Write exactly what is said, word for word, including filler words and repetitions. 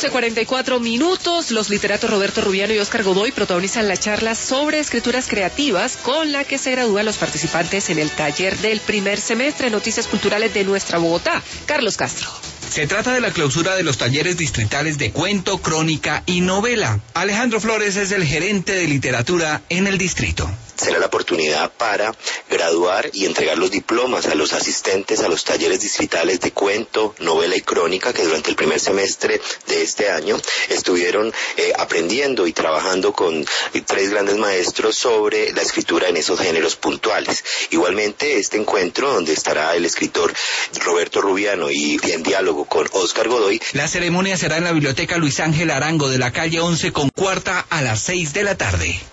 doce cuarenta y cuatro minutos, los literatos Roberto Rubiano y Óscar Godoy protagonizan la charla sobre escrituras creativas con la que se gradúan los participantes en el taller del primer semestre de Noticias Culturales de nuestra Bogotá. Carlos Castro. Se trata de la clausura de los talleres distritales de cuento, crónica y novela. Alejandro Flores es el gerente de literatura en el distrito. Será la oportunidad para graduar y entregar los diplomas a los asistentes a los talleres distritales de cuento, novela y crónica que durante el primer semestre de este año estuvieron eh, aprendiendo y trabajando con tres grandes maestros sobre la escritura en esos géneros puntuales. Igualmente, este encuentro donde estará el escritor Roberto Rubiano y en diálogo con Óscar Godoy. La ceremonia será en la Biblioteca Luis Ángel Arango de la calle once con cuarta a las seis de la tarde.